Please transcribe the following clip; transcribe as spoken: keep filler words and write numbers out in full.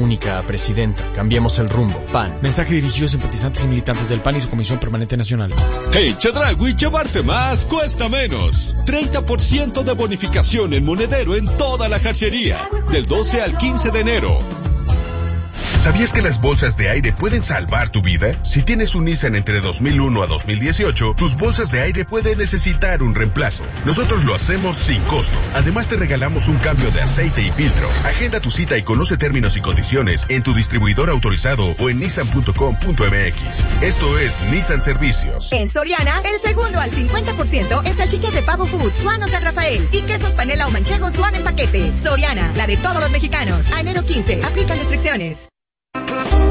única presidenta. Cambiemos el rumbo. P A N. Mensaje dirigido a simpatizantes y militantes del P A N y su Comisión Permanente Nacional. En Chedraui, llevarte más cuesta menos. treinta por ciento de bonificación en monedero en toda la jarcería. Del doce al quince de enero. ¿Sabías que las bolsas de aire pueden salvar tu vida? Si tienes un Nissan entre dos mil uno a dos mil dieciocho, tus bolsas de aire pueden necesitar un reemplazo. Nosotros lo hacemos sin costo. Además, te regalamos un cambio de aceite y filtro. Agenda tu cita y conoce términos y condiciones en tu distribuidor autorizado o en nissan punto com punto m x. Esto es Nissan Servicios. En Soriana, el segundo al cincuenta por ciento en salchichas de pavo food Suano San Rafael y quesos panela o manchego Suano en paquete. Soriana, la de todos los mexicanos. A enero quince, aplican restricciones.